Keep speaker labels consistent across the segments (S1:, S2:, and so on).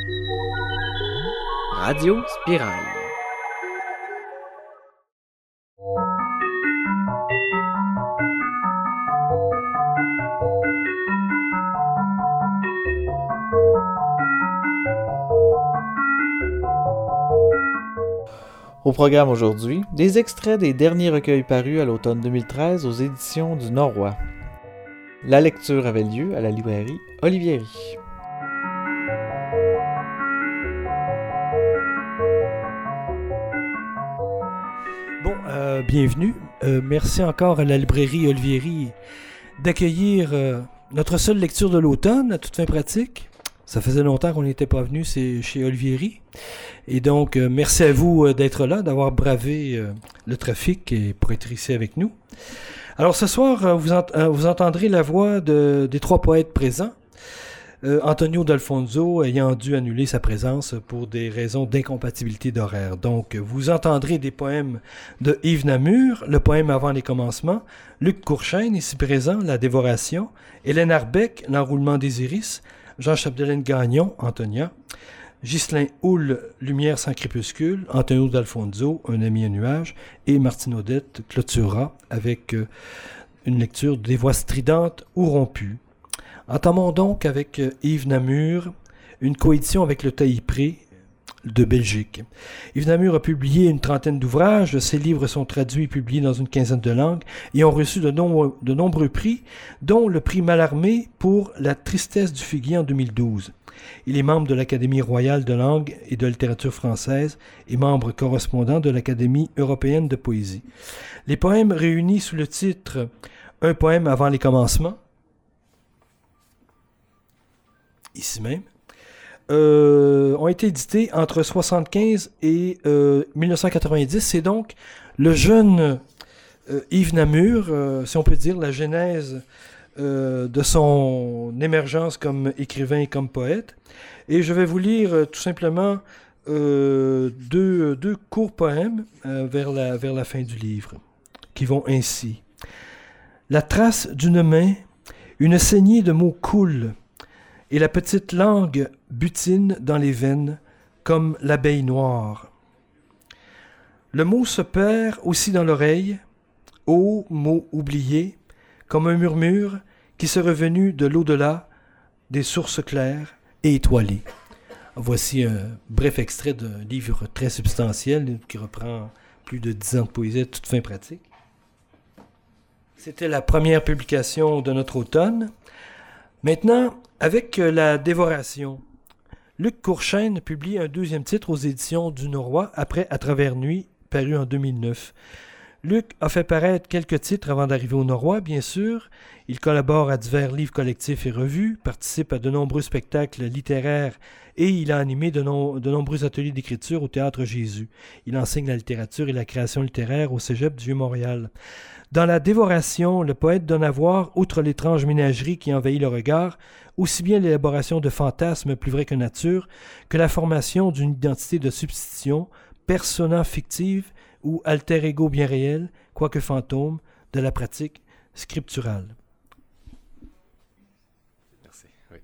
S1: Radio Spirale. Au programme aujourd'hui, des extraits des derniers recueils parus à l'automne 2013 aux éditions du Norrois. La lecture avait lieu à la librairie Olivieri.
S2: Bienvenue. Merci encore à la librairie Olivieri d'accueillir notre seule lecture de l'automne à toute fin pratique. Ça faisait longtemps qu'on n'était pas venu chez Olivieri. Et donc, merci à vous d'être là, d'avoir bravé le trafic et pour être ici avec nous. Alors, ce soir, vous entendrez la voix des trois poètes présents. Antonio D'Alfonso ayant dû annuler sa présence pour des raisons d'incompatibilité d'horaire. Donc, vous entendrez des poèmes de Yves Namur, le poème Avant les commencements, Luc Courchesne, ici présent, La dévoration, Hélène Arbeck, L'enroulement des iris, Jean Chapdelaine Gagnon, Antonia, Ghislain Houle, Lumière sans crépuscule, Antonio D'Alfonso, Un ami à nuage, et Martine Odette clôturera avec une lecture des voix stridentes ou rompues. Entamons donc avec Yves Namur, une coédition avec le Taillis-Pré de Belgique. Yves Namur a publié une trentaine d'ouvrages, ses livres sont traduits et publiés dans une quinzaine de langues et ont reçu de nombreux prix, dont le prix Mallarmé pour La tristesse du figuier en 2012. Il est membre de l'Académie royale de langue et de littérature française et membre correspondant de l'Académie européenne de poésie. Les poèmes réunis sous le titre « Un poème avant les commencements », ici même, ont été édités entre 1975 et 1990. C'est donc le jeune Yves Namur, si on peut dire, la genèse de son émergence comme écrivain et comme poète. Et je vais vous lire tout simplement deux courts poèmes vers la fin du livre, qui vont ainsi. La trace d'une main, une saignée de mots coule, et la petite langue butine dans les veines, comme l'abeille noire. Le mot se perd aussi dans l'oreille, ô mot oublié, comme un murmure qui serait venu de l'au-delà des sources claires et étoilées. Voici un bref extrait d'un livre très substantiel qui reprend plus de 10 ans de poésie à toute fin pratique. C'était la première publication de notre automne. Maintenant, avec La dévoration, Luc Courchesne publie un deuxième titre aux éditions du Norrois après À travers nuit, paru en 2009. Luc a fait paraître quelques titres avant d'arriver au Norrois, bien sûr. Il collabore à divers livres collectifs et revues, participe à de nombreux spectacles littéraires et il a animé de nombreux ateliers d'écriture au Théâtre Jésus. Il enseigne la littérature et la création littéraire au Cégep du Vieux-Montréal. Dans La dévoration, le poète donne à voir, outre l'étrange ménagerie qui envahit le regard, aussi bien l'élaboration de fantasmes plus vrais que nature, que la formation d'une identité de substitution, persona fictive ou alter ego bien réel, quoique fantôme, de la pratique scripturale.
S3: Merci. Oui.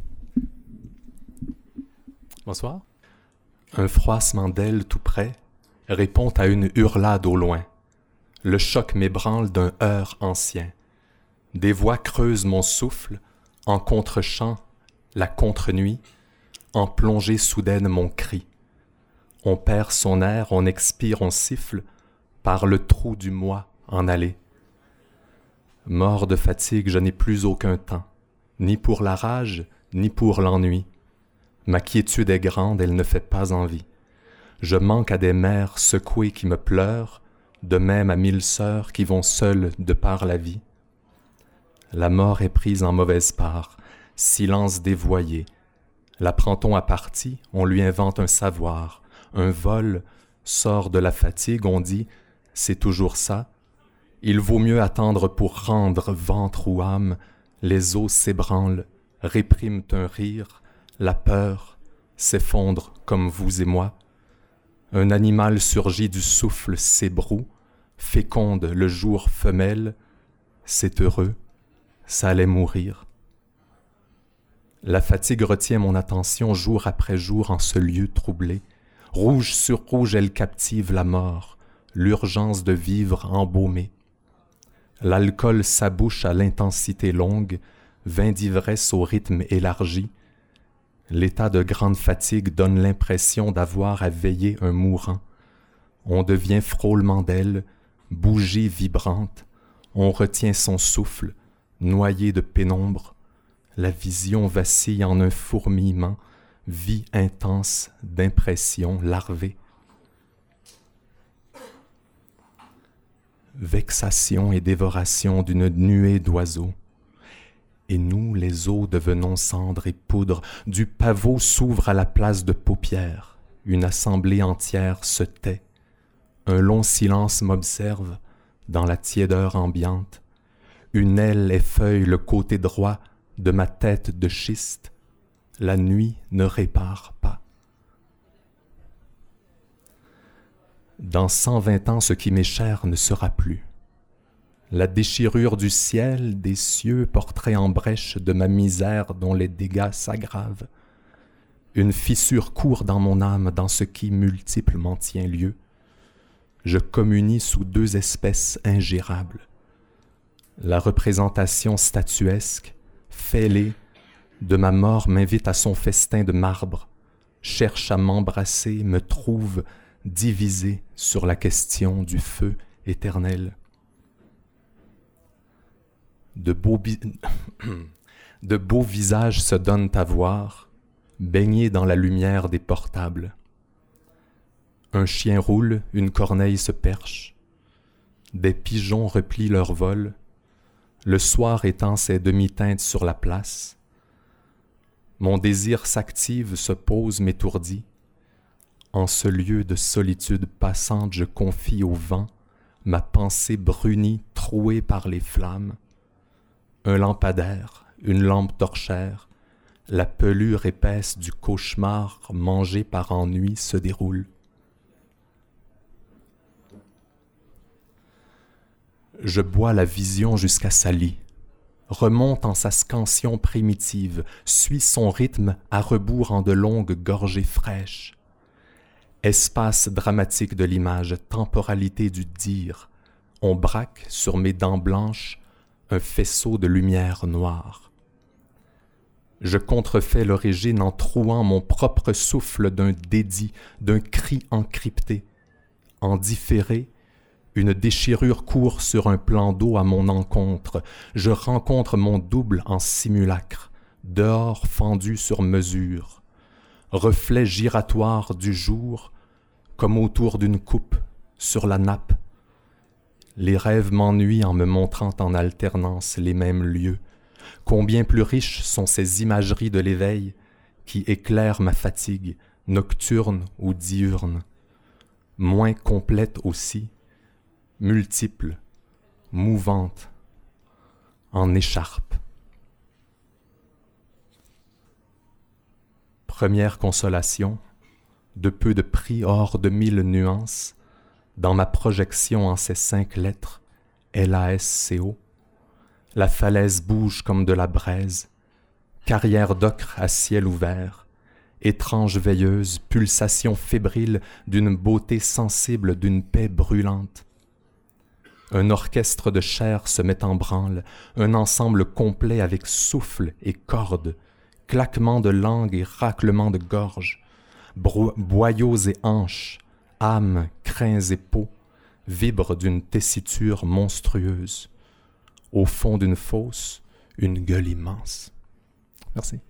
S3: Bonsoir. Un froissement d'ailes tout près répond à une hurlade au loin. Le choc m'ébranle d'un heurt ancien. Des voix creusent mon souffle, en contre-champ, la contre-nuit, en plongée soudaine mon cri. On perd son air, on expire, on siffle, par le trou du moi en allée. Mort de fatigue, je n'ai plus aucun temps, ni pour la rage, ni pour l'ennui. Ma quiétude est grande, elle ne fait pas envie. Je manque à des mères secouées qui me pleurent, de même à 1000 sœurs qui vont seules de par la vie. La mort est prise en mauvaise part, silence dévoyé. La prend-on à partie, on lui invente un savoir, un vol sort de la fatigue, on dit « c'est toujours ça ». Il vaut mieux attendre pour rendre ventre ou âme, les os s'ébranlent, répriment un rire, la peur s'effondre comme vous et moi. Un animal surgit du souffle s'ébroue, féconde le jour femelle, c'est heureux, ça allait mourir. La fatigue retient mon attention jour après jour en ce lieu troublé. Rouge sur rouge, elle captive la mort, l'urgence de vivre embaumée. L'alcool s'abouche à l'intensité longue, vin d'ivresse au rythme élargi. L'état de grande fatigue donne l'impression d'avoir à veiller un mourant. On devient frôlement d'ailes, bougie vibrante. On retient son souffle, noyé de pénombre. La vision vacille en un fourmillement, vie intense d'impressions larvées. Vexation et dévoration d'une nuée d'oiseaux. Et nous, les eaux, devenons cendres et poudre. Du pavot s'ouvre à la place de paupières. Une assemblée entière se tait. Un long silence m'observe dans la tiédeur ambiante. Une aile effeuille le côté droit de ma tête de schiste. La nuit ne répare pas. Dans 120 ans, ce qui m'est cher ne sera plus. La déchirure du ciel, des cieux, portrait en brèche de ma misère dont les dégâts s'aggravent. Une fissure court dans mon âme, dans ce qui multiplement tient lieu. Je communie sous deux espèces ingérables. La représentation statuesque, fêlée, de ma mort m'invite à son festin de marbre, cherche à m'embrasser, me trouve divisé sur la question du feu éternel. De beaux visages se donnent à voir, baignés dans la lumière des portables. Un chien roule, une corneille se perche. Des pigeons replient leur vol. Le soir étend ses demi-teintes sur la place. Mon désir s'active, se pose, m'étourdit. En ce lieu de solitude passante, je confie au vent ma pensée brunie, trouée par les flammes. Un lampadaire, une lampe torchère, la pelure épaisse du cauchemar mangé par ennui se déroule. Je bois la vision jusqu'à sa lie, remonte en sa scansion primitive, suit son rythme à rebours en de longues gorgées fraîches. Espace dramatique de l'image, temporalité du dire, on braque sur mes dents blanches un faisceau de lumière noire. Je contrefais l'origine en trouant mon propre souffle d'un dédit, d'un cri encrypté. En différé, une déchirure court sur un plan d'eau à mon encontre. Je rencontre mon double en simulacre, dehors fendu sur mesure. Reflet giratoire du jour, comme autour d'une coupe, sur la nappe. Les rêves m'ennuient en me montrant en alternance les mêmes lieux. Combien plus riches sont ces imageries de l'éveil qui éclairent ma fatigue, nocturne ou diurne. Moins complète aussi, multiple, mouvante, en écharpe. Première consolation, de peu de prix hors de 1000 nuances, dans ma projection en ces 5 lettres, LASCO, la falaise bouge comme de la braise, carrière d'ocre à ciel ouvert, étrange veilleuse, pulsation fébrile d'une beauté sensible, d'une paix brûlante. Un orchestre de chair se met en branle, un ensemble complet avec souffle et cordes, claquements de langue et raclements de gorge, boyaux et hanches, âmes, crins et peaux, vibrent d'une tessiture monstrueuse. Au fond d'une fosse, une gueule immense. Merci.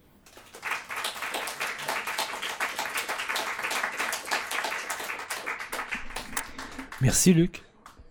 S2: Merci, Luc.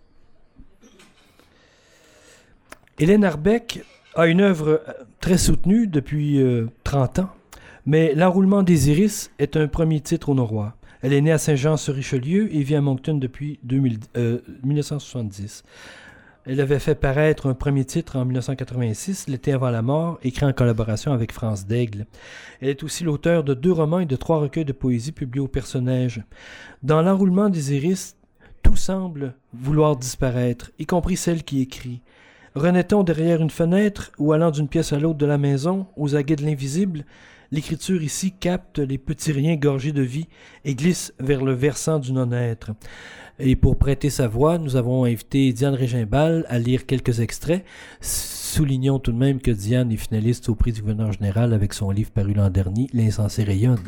S2: Hélène Arbeck a une œuvre très soutenue depuis 30 ans, mais L'enroulement des iris est un premier titre au Noroît. Elle est née à Saint-Jean-sur-Richelieu et vit à Moncton depuis 1970. Elle avait fait paraître un premier titre en 1986, L'été avant la mort, écrit en collaboration avec France Daigle. Elle est aussi l'auteure de 2 romans et de 3 recueils de poésie publiés au Personnage. Dans L'enroulement des iris, tout semble vouloir disparaître, y compris celle qui écrit. Renaît-on derrière une fenêtre ou allant d'une pièce à l'autre de la maison, aux aguets de l'invisible, l'écriture ici capte les petits riens gorgés de vie et glisse vers le versant du non-être. Et pour prêter sa voix, nous avons invité Diane Régimbal à lire quelques extraits. Soulignons tout de même que Diane est finaliste au prix du gouverneur général avec son livre paru l'an dernier, L'insensé rayonne.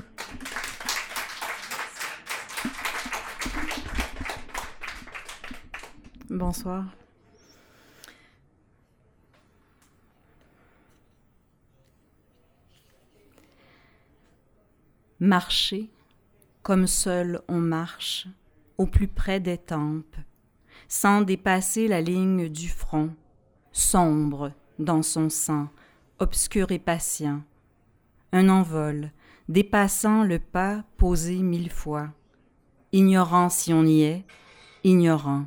S4: Bonsoir. Marcher, comme seul on marche, au plus près des tempes, sans dépasser la ligne du front, sombre dans son sang, obscur et patient. Un envol, dépassant le pas posé 1000 fois, ignorant si on y est, ignorant.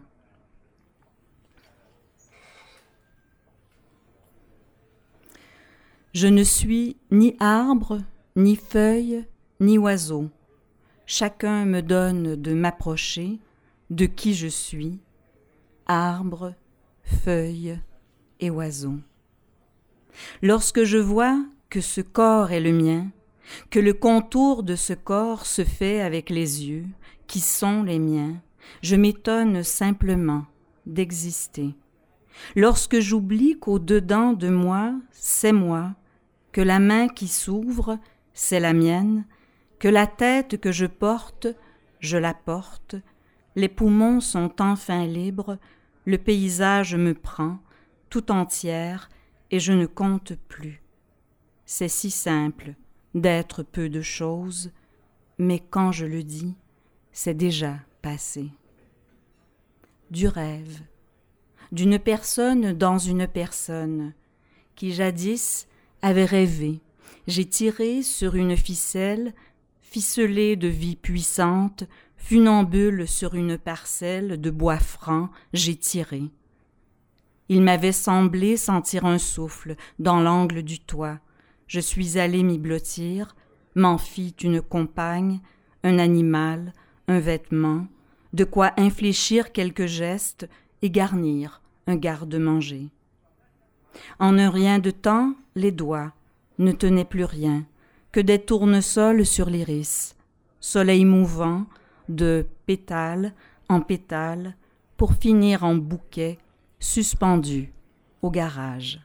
S4: Je ne suis ni arbre, ni feuille, ni oiseau. Chacun me donne de m'approcher de qui je suis, arbre, feuille et oiseau. Lorsque je vois que ce corps est le mien, que le contour de ce corps se fait avec les yeux qui sont les miens, je m'étonne simplement d'exister. Lorsque j'oublie qu'au-dedans de moi, c'est moi, que la main qui s'ouvre, c'est la mienne, que la tête que je porte, je la porte, les poumons sont enfin libres, le paysage me prend, tout entière, et je ne compte plus. C'est si simple d'être peu de choses, mais quand je le dis, c'est déjà passé. Du rêve, d'une personne dans une personne, qui jadis avait rêvé, j'ai tiré sur une ficelle, ficelée de vie puissante, funambule sur une parcelle de bois franc, j'ai tiré. Il m'avait semblé sentir un souffle dans l'angle du toit. Je suis allé m'y blottir, m'en fit une compagne, un animal, un vêtement, de quoi infléchir quelques gestes et garnir un garde-manger. En un rien de temps, les doigts ne tenaient plus rien, que des tournesols sur l'iris, soleil mouvant, de pétale en pétale, pour finir en bouquet, suspendu au garage.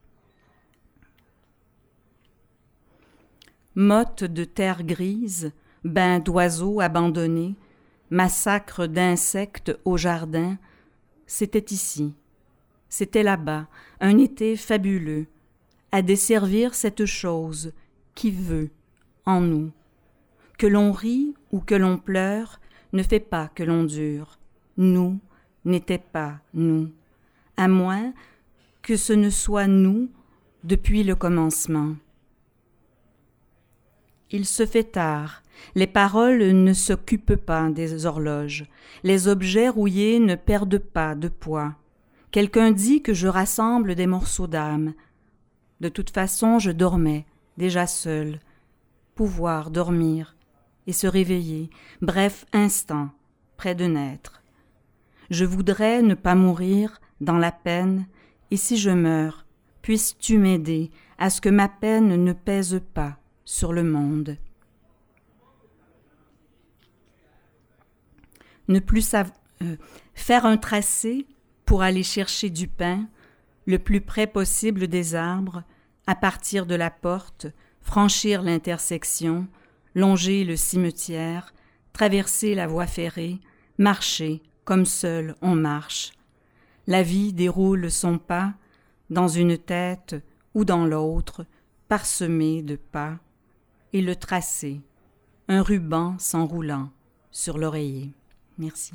S4: Mottes de terre grise, bains d'oiseaux abandonnés, massacre d'insectes au jardin, c'était ici, c'était là-bas, un été fabuleux, à desservir cette chose qui veut en nous. Que l'on rit ou que l'on pleure ne fait pas que l'on dure. Nous n'était pas nous, à moins que ce ne soit nous depuis le commencement. Il se fait tard, les paroles ne s'occupent pas des horloges, les objets rouillés ne perdent pas de poids. Quelqu'un dit que je rassemble des morceaux d'âme. De toute façon, je dormais, déjà seul. Pouvoir dormir et se réveiller, bref instant, près de naître. Je voudrais ne pas mourir dans la peine, et si je meurs, puisses-tu m'aider à ce que ma peine ne pèse pas sur le monde. Ne plus faire un tracé pour aller chercher du pain, le plus près possible des arbres, à partir de la porte, franchir l'intersection, longer le cimetière, traverser la voie ferrée, marcher comme seul on marche. La vie déroule son pas dans une tête ou dans l'autre, parsemée de pas, et le tracé, un ruban s'enroulant sur l'oreiller. Merci.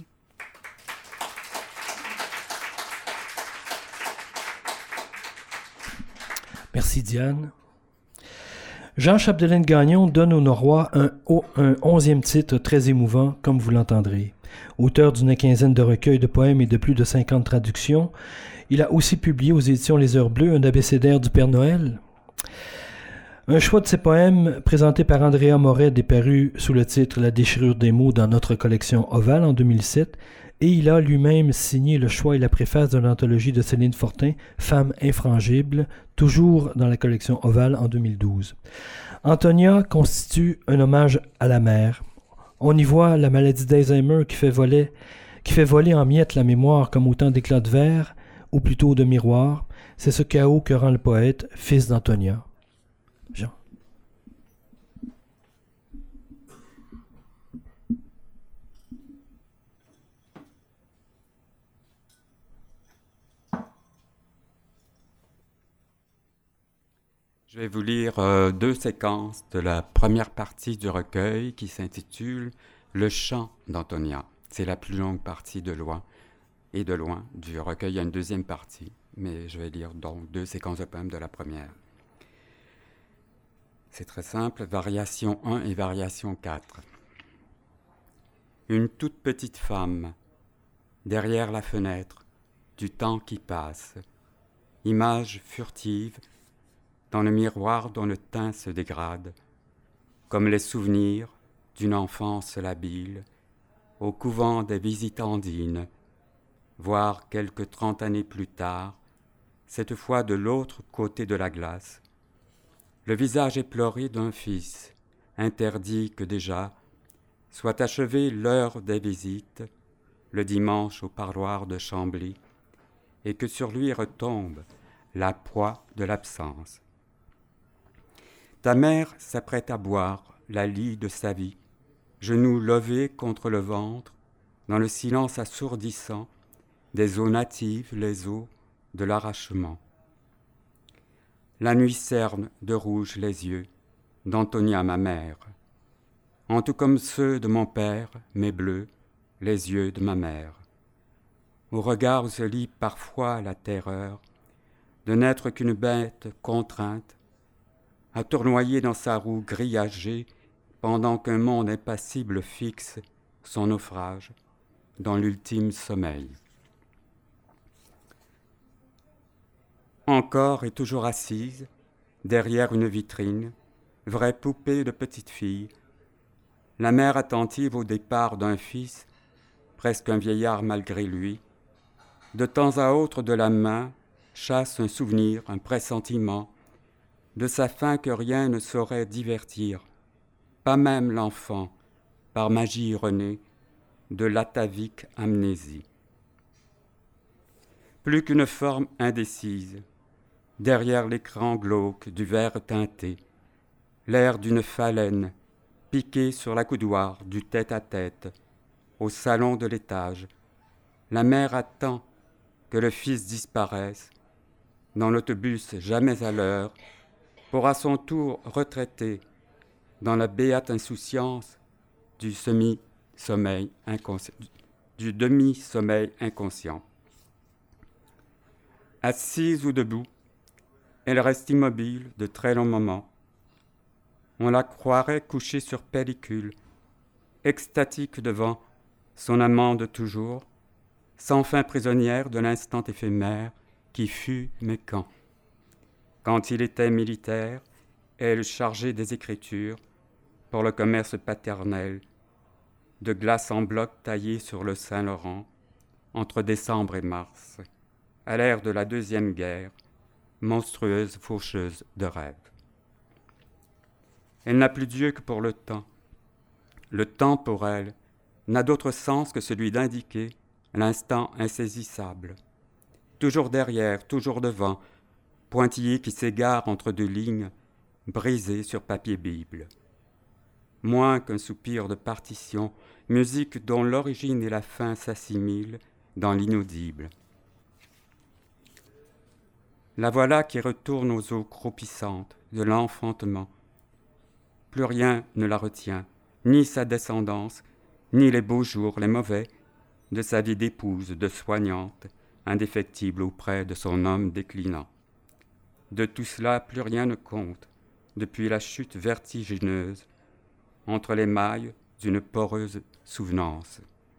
S2: Merci Diane. Jean Chapdelaine Gagnon donne au Norrois un 11e titre très émouvant, comme vous l'entendrez. Auteur d'une quinzaine de recueils de poèmes et de plus de 50 traductions, il a aussi publié aux éditions Les Heures Bleues un abécédaire du Père Noël. Un choix de ses poèmes, présenté par Andrea Moret, est paru sous le titre « La déchirure des mots » dans notre collection Ovale en 2007, et il a lui-même signé le choix et la préface de l'anthologie de Céline Fortin, Femme infrangible, toujours dans la collection Ovale en 2012. Antonia constitue un hommage à la mère. On y voit la maladie d'Alzheimer qui fait voler en miettes la mémoire comme autant d'éclats de verre, ou plutôt de miroirs. C'est ce chaos que rend le poète, fils d'Antonia. Jean.
S5: Je vais vous lire 2 séquences de la première partie du recueil qui s'intitule « Le chant d'Antonia ». C'est la plus longue partie de loin du recueil. Il y a une deuxième partie, mais je vais lire donc 2 séquences de poèmes de la première. C'est très simple, variation 1 et variation 4. Une toute petite femme, derrière la fenêtre, du temps qui passe, image furtive, dans le miroir dont le teint se dégrade, comme les souvenirs d'une enfance labile, au couvent des visitandines, voire quelques 30 années plus tard, cette fois de l'autre côté de la glace, le visage éploré d'un fils, interdit que déjà soit achevée l'heure des visites, le dimanche au parloir de Chambly, et que sur lui retombe la poix de l'absence. Ta mère s'apprête à boire la lie de sa vie, genoux levés contre le ventre, dans le silence assourdissant des eaux natives, les eaux de l'arrachement. La nuit cerne de rouge les yeux d'Antonia, ma mère, en tout comme ceux de mon père, mais bleus, les yeux de ma mère. Au regard se lit parfois la terreur de n'être qu'une bête contrainte, à tournoyer dans sa roue grillagée pendant qu'un monde impassible fixe son naufrage dans l'ultime sommeil. Encore et toujours assise, derrière une vitrine, vraie poupée de petite fille, la mère attentive au départ d'un fils, presque un vieillard malgré lui, de temps à autre de la main chasse un souvenir, un pressentiment, de sa faim que rien ne saurait divertir, pas même l'enfant, par magie ironée, de l'atavique amnésie. Plus qu'une forme indécise, derrière l'écran glauque du verre teinté, l'air d'une phalène piquée sur l'accoudoir du tête-à-tête, au salon de l'étage, la mère attend que le fils disparaisse, dans l'autobus jamais à l'heure, pour à son tour retraiter dans la béate insouciance du demi-sommeil inconscient. Assise ou debout, elle reste immobile de très longs moments. On la croirait couchée sur pellicule, extatique devant son amant de toujours, sans fin prisonnière de l'instant éphémère qui fut mais quand. Quand il était militaire, elle chargée des écritures pour le commerce paternel, de glace en bloc taillée sur le Saint-Laurent, entre décembre et mars, à l'ère de la Deuxième Guerre, monstrueuse faucheuse de rêves. Elle n'a plus Dieu que pour le temps. Le temps, pour elle, n'a d'autre sens que celui d'indiquer l'instant insaisissable. Toujours derrière, toujours devant, pointillé qui s'égare entre 2 lignes, brisées sur papier Bible. Moins qu'un soupir de partition, musique dont l'origine et la fin s'assimilent dans l'inaudible. La voilà qui retourne aux eaux croupissantes de l'enfantement. Plus rien ne la retient, ni sa descendance, ni les beaux jours, les mauvais, de sa vie d'épouse, de soignante, indéfectible auprès de son homme déclinant. De tout cela, plus rien ne compte, depuis la chute vertigineuse, entre les mailles d'une poreuse souvenance.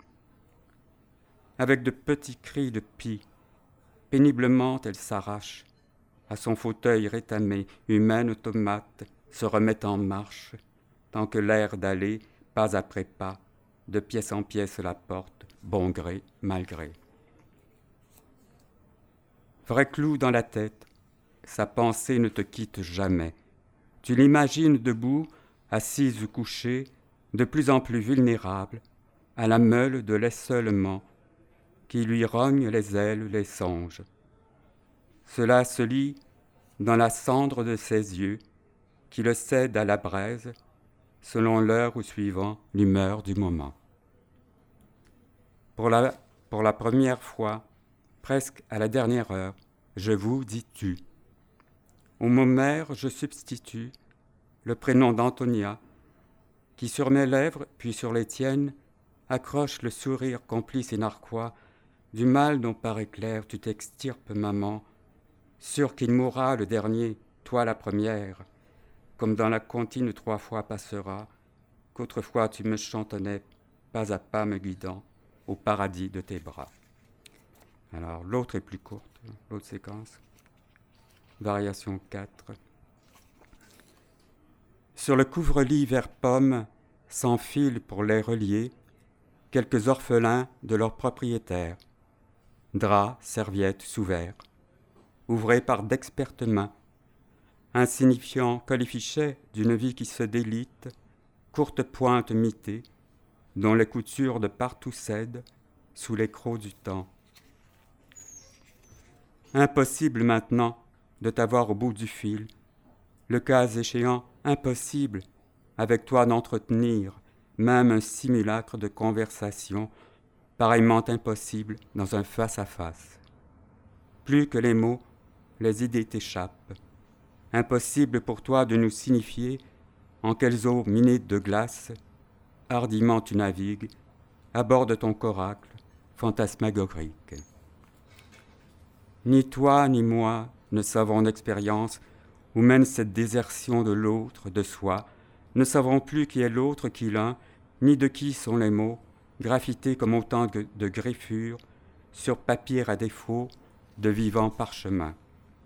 S5: Avec de petits cris de pie, péniblement elle s'arrache, à son fauteuil rétamé, humaine automate, se remet en marche, tant que l'air d'aller, pas après pas, de pièce en pièce la porte, bon gré, mal gré. Vrai clou dans la tête, sa pensée ne te quitte jamais. Tu l'imagines debout, assise ou couchée, de plus en plus vulnérable, à la meule de l'essolement, qui lui rogne les ailes, les songes. Cela se lit dans la cendre de ses yeux, qui le cèdent à la braise, selon l'heure ou suivant l'humeur du moment. Pour la première fois, presque à la dernière heure, je vous dis tu. Au mot mère, je substitue le prénom d'Antonia, qui sur mes lèvres, puis sur les tiennes, accroche le sourire complice et narquois du mal dont par éclair tu t'extirpes, maman, sûr qu'il mourra le dernier, toi la première, comme dans la comptine 3 fois passera, qu'autrefois tu me chantonnais, pas à pas me guidant, au paradis de tes bras. Alors l'autre est plus courte, l'autre séquence. Variation 4. Sur le couvre-lit vert pomme s'enfilent pour les relier quelques orphelins de leurs propriétaires. Draps, serviettes sous verre, ouvrés par d'expertes mains, insignifiants colifichets d'une vie qui se délite, courte pointe mitée, dont les coutures de partout cèdent sous les crocs du temps. Impossible maintenant de t'avoir au bout du fil, le cas échéant, impossible avec toi d'entretenir même un simulacre de conversation, pareillement impossible dans un face-à-face. Plus que les mots, les idées t'échappent. Impossible pour toi de nous signifier en quelles eaux minées de glace, hardiment tu navigues, à bord de ton coracle fantasmagorique. Ni toi ni moi ne savons d'expérience où mène cette désertion de l'autre, de soi, ne savons plus qui est l'autre, qui l'un, ni de qui sont les mots, graffités comme autant de griffures sur papier à défaut de vivants parchemins.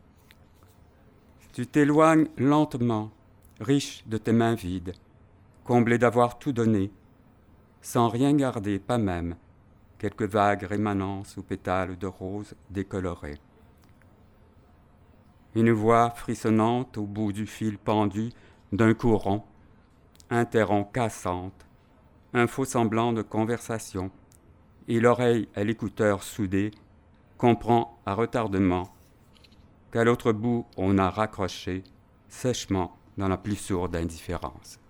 S5: Tu t'éloignes lentement, riche de tes mains vides, comblé d'avoir tout donné, sans rien garder, pas même quelques vagues rémanences ou pétales de roses décolorés. Une voix frissonnante au bout du fil pendu d'un courant, interrompt cassante, un faux semblant de conversation, et l'oreille à l'écouteur soudé comprend à retardement qu'à l'autre bout on a raccroché sèchement dans la plus sourde indifférence.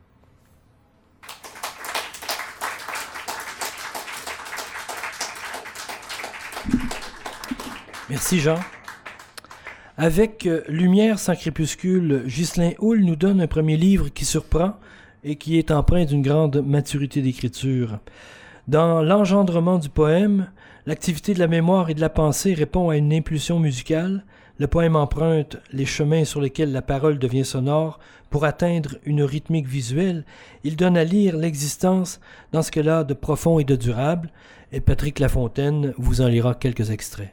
S2: Merci Jean. Avec Lumière sans crépuscule, Ghislain Houle nous donne un premier livre qui surprend et qui est empreint d'une grande maturité d'écriture. Dans l'engendrement du poème, l'activité de la mémoire et de la pensée répond à une impulsion musicale. Le poème emprunte les chemins sur lesquels la parole devient sonore pour atteindre une rythmique visuelle. Il donne à lire l'existence dans ce qu'elle a de profond et de durable. Et Patrick Lafontaine vous en lira quelques extraits.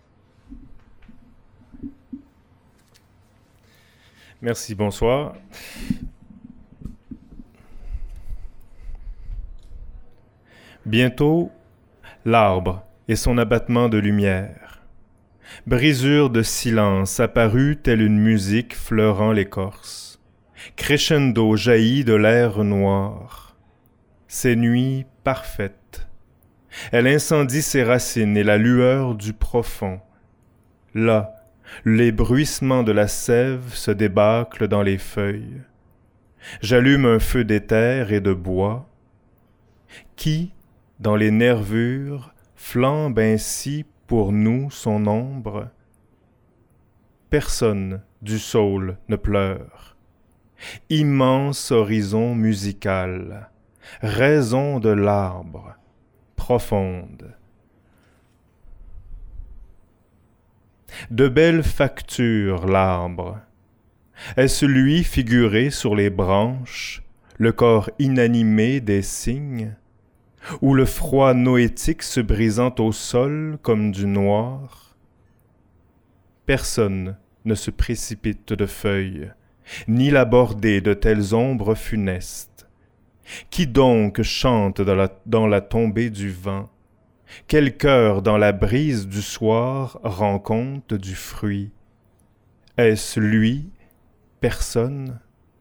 S6: Merci, bonsoir. Bientôt, l'arbre et son abattement de lumière. Brisure de silence apparue telle une musique fleurant l'écorce. Crescendo jaillit de l'air noir. C'est nuit parfaite. Elle incendie ses racines et la lueur du profond. Là, les bruissements de la sève se débâclent dans les feuilles. J'allume un feu d'éther et de bois qui, dans les nervures, flambe ainsi pour nous son ombre. Personne du saule ne pleure. Immense horizon musical, raison de l'arbre, profonde. De belles factures, l'arbre. Est-ce lui figuré sur les branches, le corps inanimé des cygnes, ou le froid noétique se brisant au sol comme du noir? Personne ne se précipite de feuilles, ni la bordée de telles ombres funestes. Qui donc chante dans la tombée du vent? Quel cœur dans la brise du soir rend compte du fruit? Est-ce lui, personne?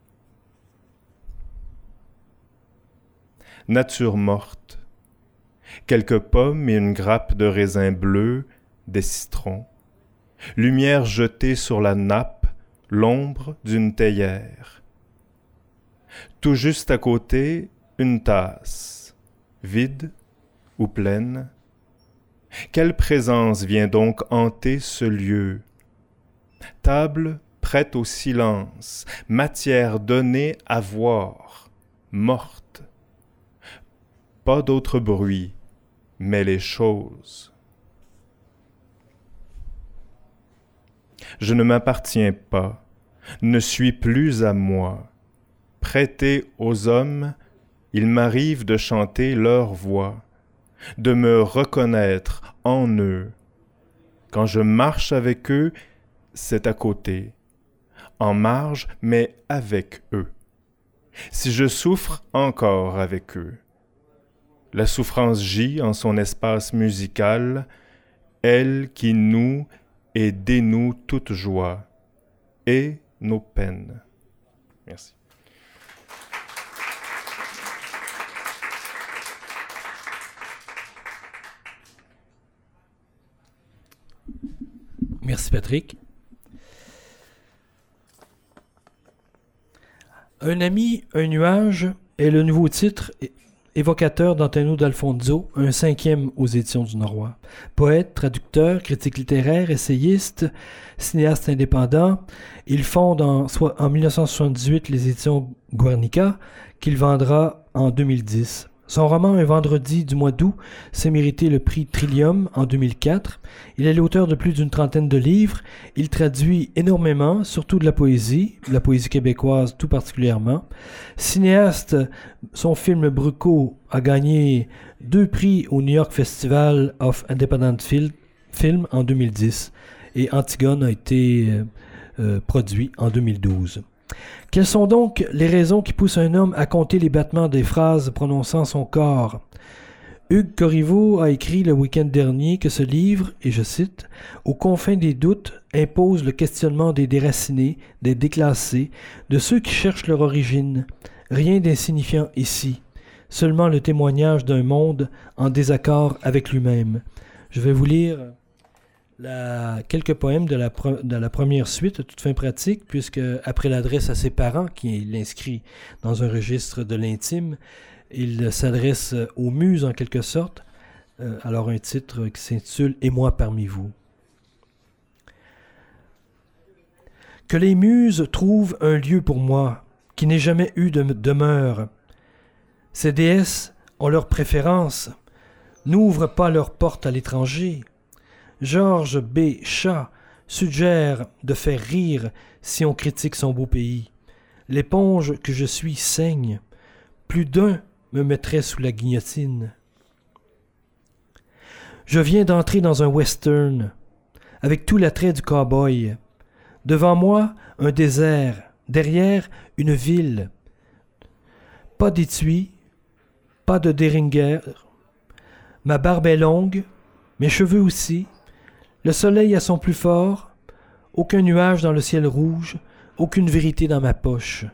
S6: Nature morte, quelques pommes et une grappe de raisin bleu, des citrons. Lumière jetée sur la nappe, l'ombre d'une théière. Tout juste à côté, une tasse, vide ou pleine. Quelle présence vient donc hanter ce lieu? Table prête au silence, matière donnée à voir, morte. Pas d'autre bruit, mais les choses. Je ne m'appartiens pas, ne suis plus à moi. Prêté aux hommes, il m'arrive de chanter leur voix, de me reconnaître en eux. Quand je marche avec eux, c'est à côté, en marge, mais avec eux. Si je souffre, encore avec eux. La souffrance gît en son espace musical, elle qui noue et dénoue toute joie, et nos peines. Merci.
S2: Merci Patrick. Un ami, un nuage est le nouveau titre évocateur d'Antonio d'Alfonso, un 5e aux éditions du Norrois. Poète, traducteur, critique littéraire, essayiste, cinéaste indépendant, il fonde en 1978 les éditions Guernica, qu'il vendra en 2010. Son roman Un vendredi du mois d'août s'est mérité le prix Trillium en 2004. Il est l'auteur de plus d'une trentaine de livres. Il traduit énormément, surtout de la poésie québécoise tout particulièrement. Cinéaste, son film Bruco a gagné 2 prix au New York Festival of Independent Film en 2010 et Antigone a été produit en 2012. Quelles sont donc les raisons qui poussent un homme à compter les battements des phrases prononçant son corps? Hugues Corriveau a écrit le week-end dernier que ce livre, et je cite, « Aux confins des doutes, impose le questionnement des déracinés, des déclassés, de ceux qui cherchent leur origine. Rien d'insignifiant ici, seulement le témoignage d'un monde en désaccord avec lui-même. » Je vais vous lire quelques poèmes de la première suite, à toute fin pratique, puisque après l'adresse à ses parents, qui l'inscrit dans un registre de l'intime, il s'adresse aux muses en quelque sorte. Alors un titre qui s'intitule « Et moi parmi vous ». Que les muses trouvent un lieu pour moi, qui n'ait jamais eu de demeure. Ces déesses ont leur préférence, n'ouvrent pas leurs portes à l'étranger. Georges B. Shaw suggère de faire rire si on critique son beau pays. L'éponge que je suis saigne. Plus d'un me mettrait sous la guillotine. Je viens d'entrer dans un western, avec tout l'attrait du cow-boy. Devant moi, un désert, derrière, une ville. Pas d'étui, pas de Deringer. Ma barbe est longue, mes cheveux aussi. Le soleil à son plus fort, aucun nuage dans le ciel rouge, aucune vérité dans ma poche.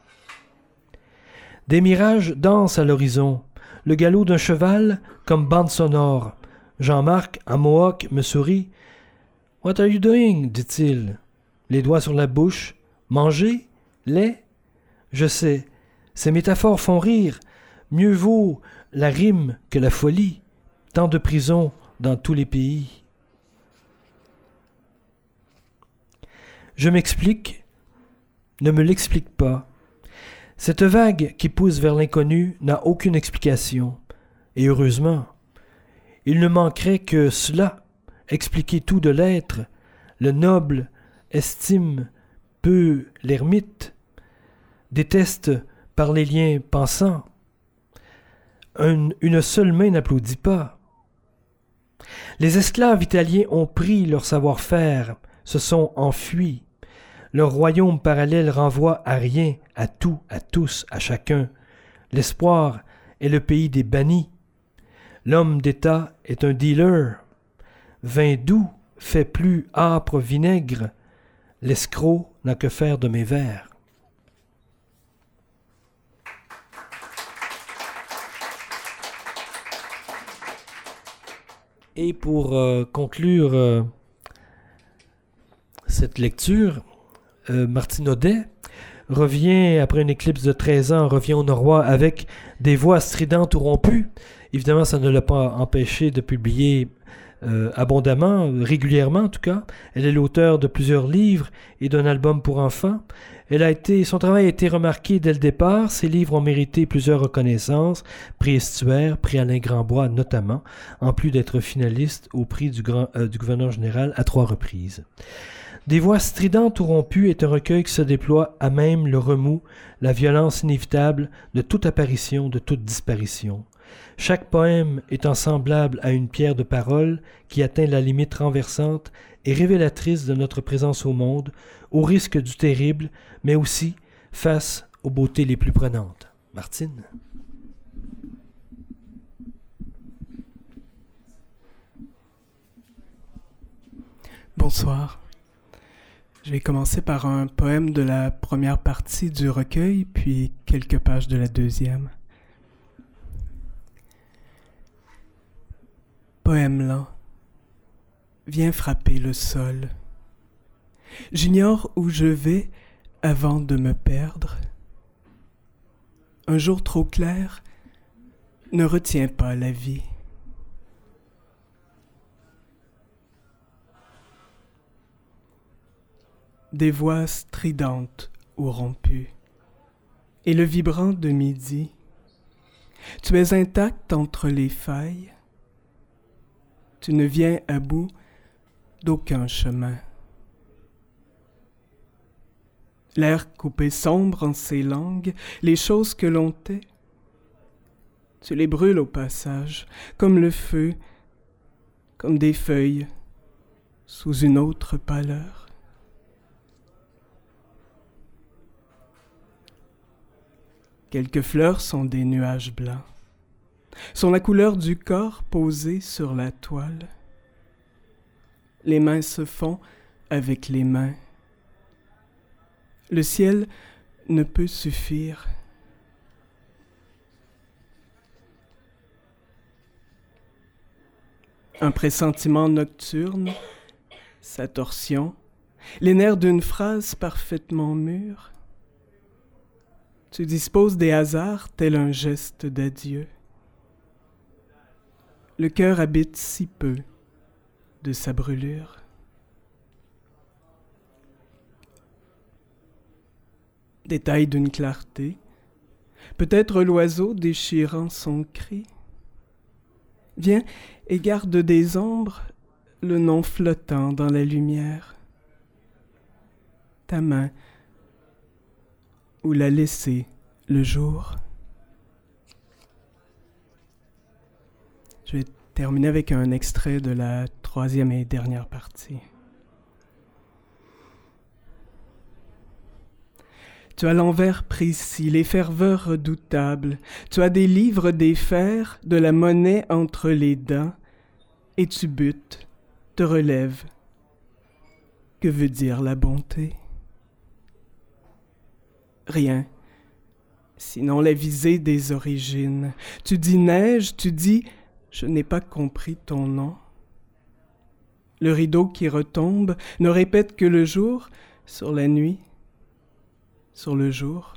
S2: Des mirages dansent à l'horizon, le galop d'un cheval comme bande sonore. Jean-Marc, en mohawk, me sourit. « What are you doing? » dit-il, les doigts sur la bouche. « Manger? Lait? » Je sais, ces métaphores font rire. Mieux vaut la rime que la folie. Tant de prisons dans tous les pays. Je m'explique, ne me l'explique pas. Cette vague qui pousse vers l'inconnu n'a aucune explication. Et heureusement, il ne manquerait que cela, expliquer tout de l'être. Le noble estime peu l'ermite, déteste par les liens pensants. Une seule main n'applaudit pas. Les esclaves italiens ont pris leur savoir-faire, se sont enfuis. Leur royaume parallèle renvoie à rien, à tout, à tous, à chacun. L'espoir est le pays des bannis. L'homme d'État est un dealer. Vin doux fait plus âpre vinaigre. L'escroc n'a que faire de mes vers. Et pour conclure cette lecture, Martine Audet revient, après une éclipse de 13 ans, revient au Norrois avec des voix stridentes ou rompues. Évidemment, ça ne l'a pas empêché de publier abondamment, régulièrement en tout cas. Elle est l'auteure de plusieurs livres et d'un album pour enfants. Son travail a été remarqué dès le départ. Ses livres ont mérité plusieurs reconnaissances, prix Estuaire, prix Alain Grandbois notamment, en plus d'être finaliste au prix du gouverneur général à 3 reprises. Des voix stridentes ou rompues est un recueil qui se déploie à même le remous, la violence inévitable de toute apparition, de toute disparition. Chaque poème étant semblable à une pierre de parole qui atteint la limite renversante et révélatrice de notre présence au monde, au risque du terrible, mais aussi face aux beautés les plus prenantes. Martine.
S7: Bonsoir. Je vais commencer par un poème de la première partie du recueil, puis quelques pages de la deuxième. Poème lent. Viens frapper le sol. J'ignore où je vais avant de me perdre. Un jour trop clair ne retient pas la vie. Des voix stridentes ou rompues, et le vibrant de midi. Tu es intact entre les failles. Tu ne viens à bout d'aucun chemin. L'air coupé sombre en ses langues, les choses que l'on tait. Tu les brûles au passage, comme le feu, comme des feuilles, sous une autre pâleur. Quelques fleurs sont des nuages blancs, sont la couleur du corps posé sur la toile. Les mains se font avec les mains. Le ciel ne peut suffire. Un pressentiment nocturne, sa torsion, les nerfs d'une phrase parfaitement mûre. Tu disposes des hasards tel un geste d'adieu. Le cœur habite si peu de sa brûlure. Détail d'une clarté, peut-être l'oiseau déchirant son cri. Viens et garde des ombres le nom flottant dans la lumière. Ta main, où l'a laissé le jour. Je vais terminer avec un extrait de la troisième et dernière partie. Tu as l'envers précis, les ferveurs redoutables. Tu as des livres, des fers, de la monnaie entre les dents, et tu butes, te relèves. Que veut dire la bonté? Rien, sinon la visée des origines. Tu dis neige, tu dis je n'ai pas compris ton nom. Le rideau qui retombe ne répète que le jour sur la nuit, sur le jour.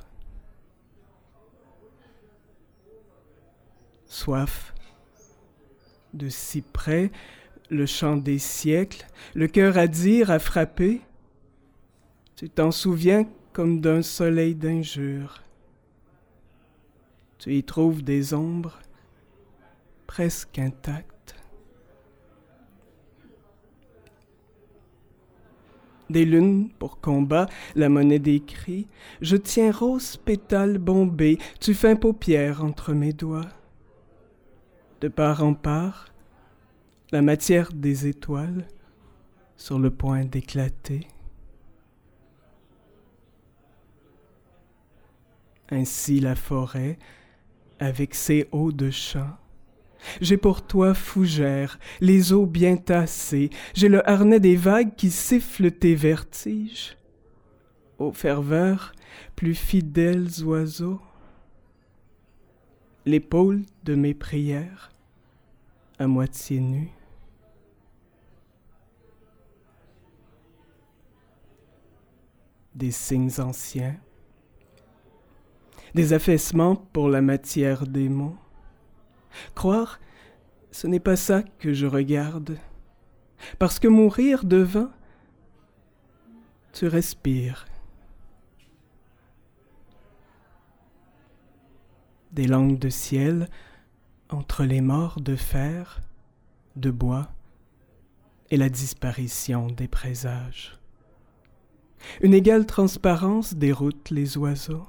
S7: Soif, de si près, le chant des siècles, le cœur à dire, à frapper. Tu t'en souviens comme d'un soleil d'injure. Tu y trouves des ombres presque intactes. Des lunes pour combat, la monnaie des cris. Je tiens rose pétale bombée, tu fais paupière entre mes doigts. De part en part, la matière des étoiles sur le point d'éclater. Ainsi la forêt, avec ses hauts de champ, J'ai pour toi fougère, les eaux bien tassées, j'ai le harnais des vagues qui sifflent tes vertiges. Ô ferveur, plus fidèles oiseaux, l'épaule de mes prières, à moitié nue. Des signes anciens, des affaissements pour la matière des mots. Croire, ce n'est pas ça que je regarde, parce que mourir devant, tu respires. Des langues de ciel entre les morts de fer, de bois et la disparition des présages. Une égale transparence déroute les oiseaux.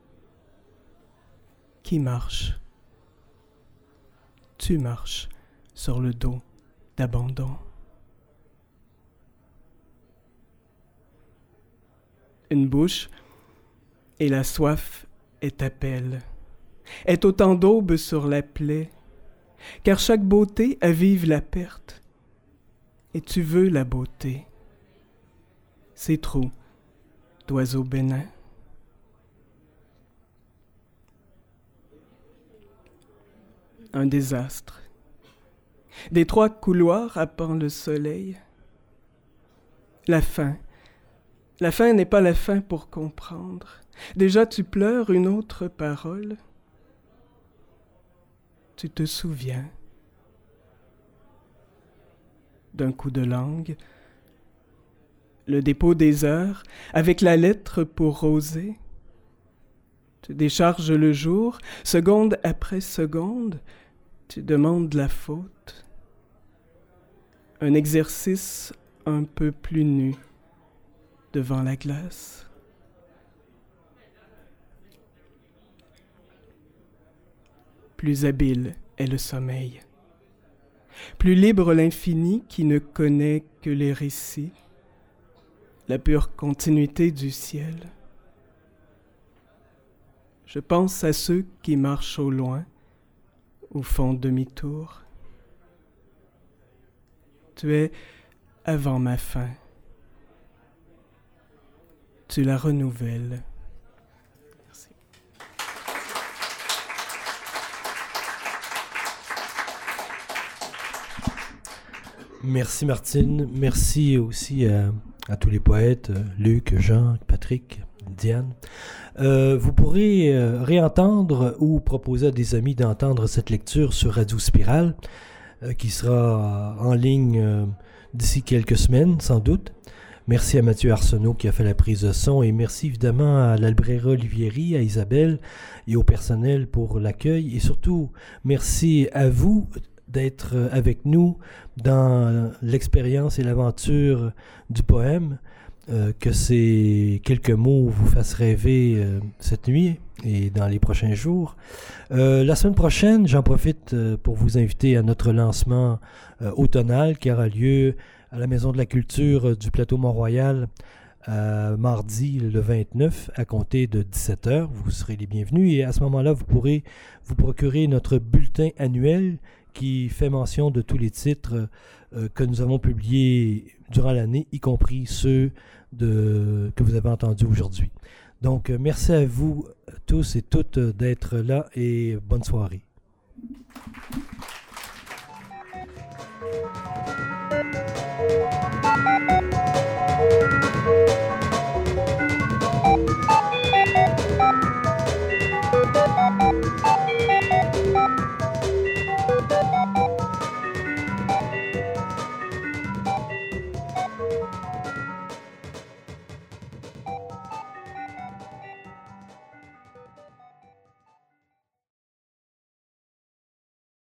S7: Qui marche? Tu marches sur le dos d'abandon. Une bouche et la soif est appel, est autant d'aube sur la plaie, car chaque beauté avive la perte, et tu veux la beauté. C'est trop d'oiseaux bénins. Un désastre. Des trois couloirs happant le soleil. La fin. La fin n'est pas la fin pour comprendre. Déjà tu pleures une autre parole. Tu te souviens d'un coup de langue, le dépôt des heures, avec la lettre pour roser. Tu décharges le jour, seconde après seconde, tu demandes la faute. Un exercice un peu plus nu devant la glace. Plus habile est le sommeil, plus libre l'infini qui ne connaît que les récits, la pure continuité du ciel. Je pense à ceux qui marchent au loin, ou font demi-tour. Tu es avant ma fin. Tu la renouvelles. Merci.
S2: Merci Martine. Merci aussi à tous les poètes, Luc, Jean, Patrick, Diane. Vous pourrez réentendre ou proposer à des amis d'entendre cette lecture sur Radio Spirale, qui sera en ligne d'ici quelques semaines, sans doute. Merci à Mathieu Arsenault qui a fait la prise de son, et merci évidemment à la librairie Olivieri, à Isabelle et au personnel pour l'accueil, et surtout merci à vous d'être avec nous dans l'expérience et l'aventure du poème. Que ces quelques mots vous fassent rêver cette nuit et dans les prochains jours. La semaine prochaine, j'en profite pour vous inviter à notre lancement automnal qui aura lieu à la Maison de la Culture du Plateau Mont-Royal mardi le 29 à compter de 17h. Vous serez les bienvenus et à ce moment-là, vous pourrez vous procurer notre bulletin annuel qui fait mention de tous les titres que nous avons publiés durant l'année, y compris ceux que vous avez entendus aujourd'hui. Donc, merci à vous tous et toutes d'être là et bonne soirée.